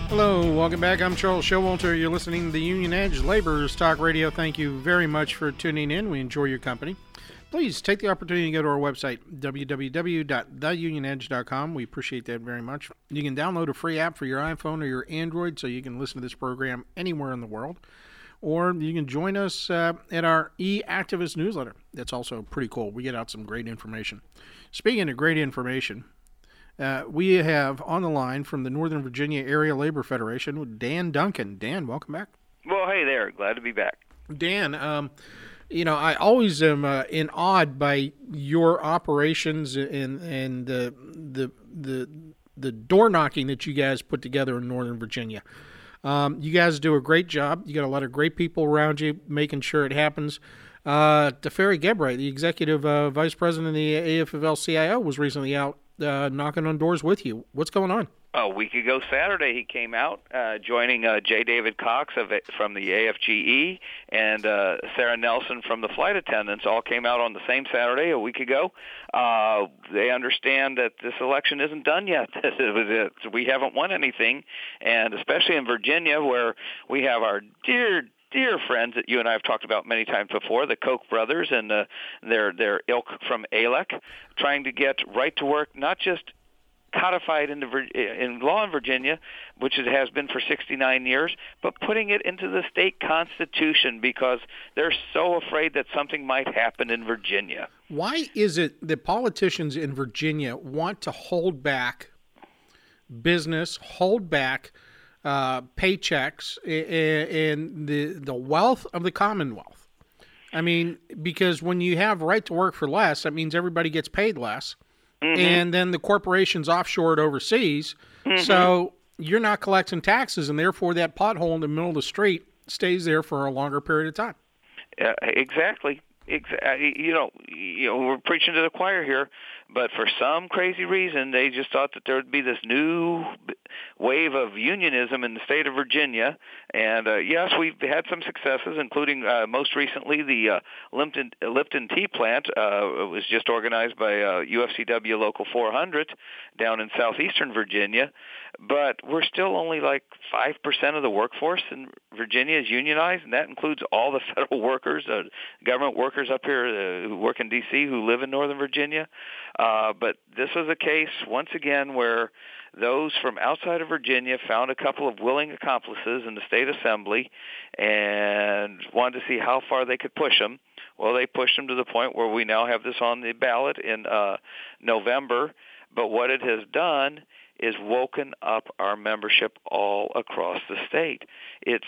Hello, welcome back. I'm Charles Showalter. You're listening to the Union Edge Laborers Talk Radio. Thank you very much for tuning in. We enjoy your company. Please take the opportunity to go to our website, www.theunionedge.com. We appreciate that very much. You can download a free app for your iPhone or your Android so you can listen to this program anywhere in the world. Or you can join us at our E-Activist newsletter. That's also pretty cool. We get out some great information. Speaking of great information, we have on the line from the Northern Virginia Area Labor Federation with Dan Duncan. Dan, welcome back. Well, hey there. Glad to be back. Dan, I always am awed by your operations and the door knocking that you guys put together in Northern Virginia. You guys do a great job. You got a lot of great people around you making sure it happens. DeFerry Gebright, the executive vice president of the AFL-CIO, was recently out knocking on doors with you. What's going on? A week ago Saturday, he came out, joining J. David Cox from the AFGE and Sarah Nelson from the flight attendants. All came out on the same Saturday a week ago. They understand that this election isn't done yet. We haven't won anything, and especially in Virginia, where we have our dear friends that you and I have talked about many times before, the Koch brothers and their ilk from ALEC, trying to get right to work, not just codified in law in Virginia, which it has been for 69 years, but putting it into the state constitution because they're so afraid that something might happen in Virginia. Why is it that politicians in Virginia want to hold back business, hold back paychecks and the wealth of the Commonwealth? I mean, because when you have right to work for less, that means everybody gets paid less. Mm-hmm. And then the corporation's offshored overseas, so you're not collecting taxes, and therefore that pothole in the middle of the street stays there for a longer period of time. Exactly. We're preaching to the choir here, but for some crazy reason, they just thought that there would be this new wave of unionism in the state of Virginia. And yes, we've had some successes, including most recently the Lipton Tea Plant was just organized by UFCW Local 400 down in southeastern Virginia. But we're still only like 5% of the workforce in Virginia is unionized, and that includes all the federal workers, government workers up here who work in D.C. who live in Northern Virginia. But this was a case, once again, where those from outside of Virginia found a couple of willing accomplices in the state assembly and wanted to see how far they could push them. Well, they pushed them to the point where we now have this on the ballot in November. But what it has done is woken up our membership all across the state. It's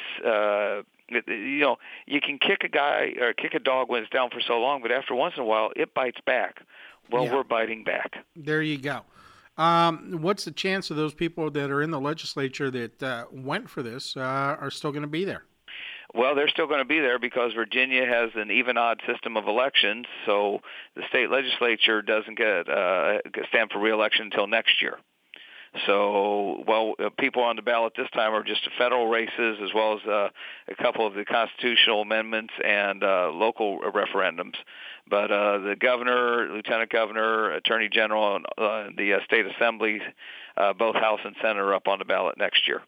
you can kick a guy or kick a dog when it's down for so long, but after once in a while, it bites back. Well, yeah. We're biting back. There you go. What's the chance of those people that are in the legislature that went for this are still going to be there? Well, they're still going to be there because Virginia has an even-odd system of elections, so the state legislature doesn't stand for re-election until next year. So, people on the ballot this time are just federal races as well as a couple of the constitutional amendments and local referendums. But the governor, lieutenant governor, attorney general, and the state assemblies, both House and Senate, are up on the ballot next year.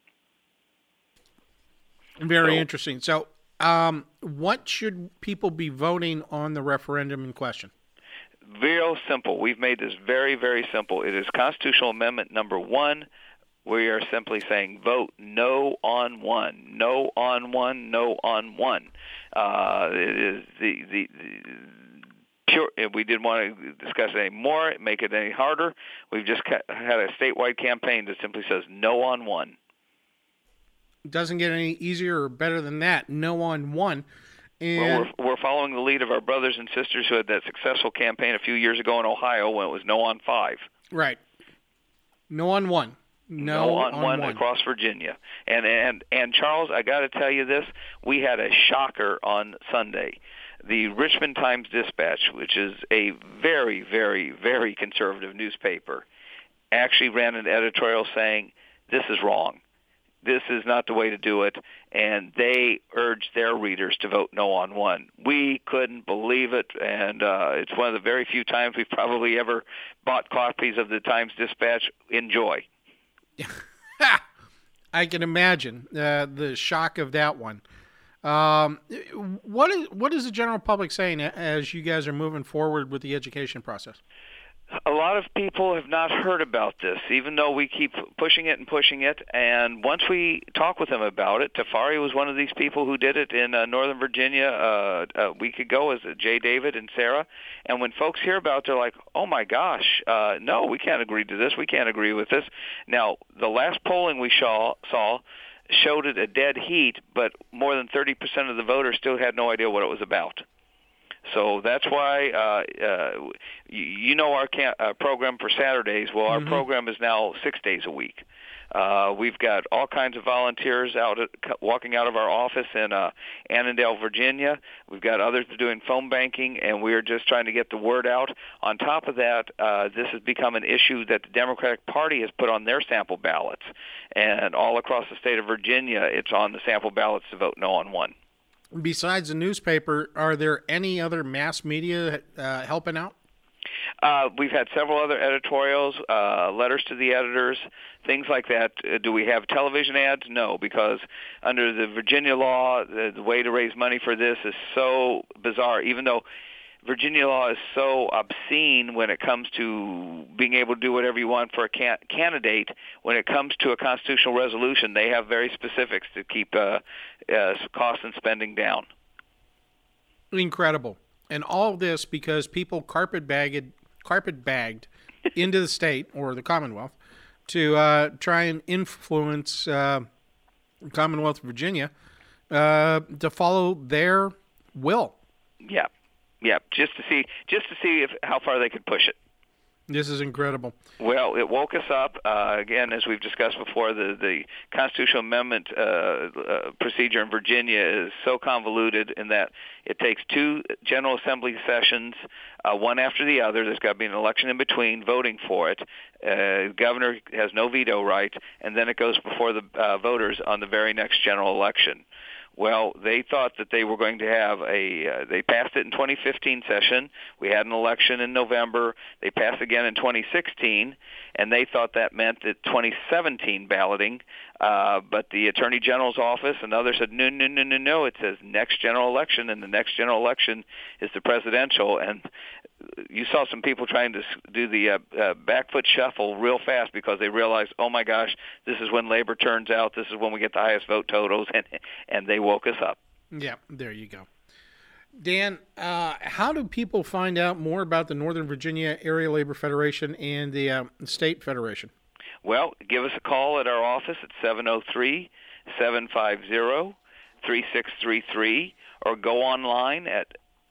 Very interesting. So, what should people be voting on the referendum in question? Real simple. We've made this very, very simple. It is Constitutional Amendment number 1. We are simply saying vote no on 1. No on 1, no on 1. It is the pure. We didn't want to discuss it any more, make it any harder. We've just had a statewide campaign that simply says no on 1. Doesn't get any easier or better than that. No on 1. And well, we're following the lead of our brothers and sisters who had that successful campaign a few years ago in Ohio when it was no on 5. Right. No on 1. No on 1 across Virginia. And Charles, I got to tell you this, we had a shocker on Sunday. The Richmond Times-Dispatch, which is a very, very, very conservative newspaper, actually ran an editorial saying, this is wrong. This is not the way to do it, and they urged their readers to vote no on 1. We couldn't believe it, and it's one of the very few times we've probably ever bought copies of the Times-Dispatch. Enjoy. I can imagine the shock of that one. What is the general public saying as you guys are moving forward with the education process? A lot of people have not heard about this, even though we keep pushing it and pushing it. And once we talk with them about it, Tafari was one of these people who did it in Northern Virginia a week ago, as Jay David and Sarah. And when folks hear about it, they're like, oh, my gosh, no, we can't agree to this. We can't agree with this. Now, the last polling we saw showed it a dead heat, but more than 30% of the voters still had no idea what it was about. So that's why, you know, our program for Saturdays. Well, our program is now 6 days a week. We've got all kinds of volunteers walking out of our office in Annandale, Virginia. We've got others doing phone banking, and we're just trying to get the word out. On top of that, this has become an issue that the Democratic Party has put on their sample ballots. And all across the state of Virginia, it's on the sample ballots to vote no on one. Besides the newspaper, are there any other mass media helping out? We've had several other editorials, letters to the editors, things like that. Do we have television ads? No, because under the Virginia law, the way to raise money for this is so bizarre, even though Virginia law is so obscene when it comes to being able to do whatever you want for a candidate. When it comes to a constitutional resolution, they have very specifics to keep costs and spending down. Incredible. And all of this because people carpet bagged into the state or the Commonwealth to try and influence Commonwealth of Virginia to follow their will. Yeah. Yeah, just to see how far they could push it. This is incredible. Well, it woke us up. Again, as we've discussed before, the constitutional amendment procedure in Virginia is so convoluted in that it takes 2 General Assembly sessions, one after the other. There's got to be an election in between, voting for it. The governor has no veto right, and then it goes before the voters on the very next general election. Well, they thought that they were going to have they passed it in 2015 session. We had an election in November. They passed again in 2016, and they thought that meant that 2017 balloting. But the Attorney General's office and others said, no. It says next general election, and the next general election is the presidential. And you saw some people trying to do the back foot shuffle real fast because they realized, oh my gosh, this is when labor turns out. This is when we get the highest vote totals, and they woke us up. Yeah, there you go. Dan, how do people find out more about the Northern Virginia Area Labor Federation and the State Federation? Well, give us a call at our office at 703-750-3633 or go online at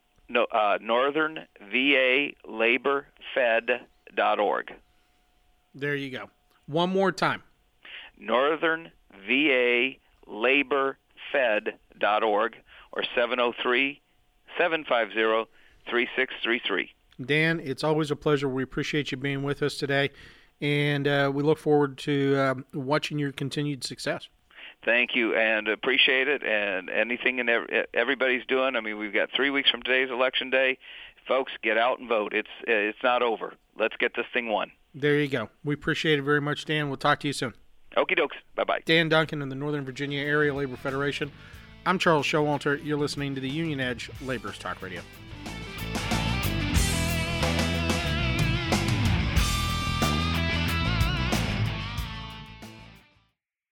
northernvalaborfed.org. There you go. One more time. northernvalaborfed.org or 703-750-3633. Dan, it's always a pleasure. We appreciate you being with us today, and we look forward to watching your continued success. Thank you, and appreciate it, and anything and everybody's doing. I mean, we've got 3 weeks from today's election day. Folks, get out and vote. It's not over. Let's get this thing won. There you go. We appreciate it very much, Dan. We'll talk to you soon. Okie dokes. Bye-bye. Dan Duncan in the Northern Virginia Area Labor Federation. I'm Charles Showalter. You're listening to the Union Edge Laborers Talk Radio.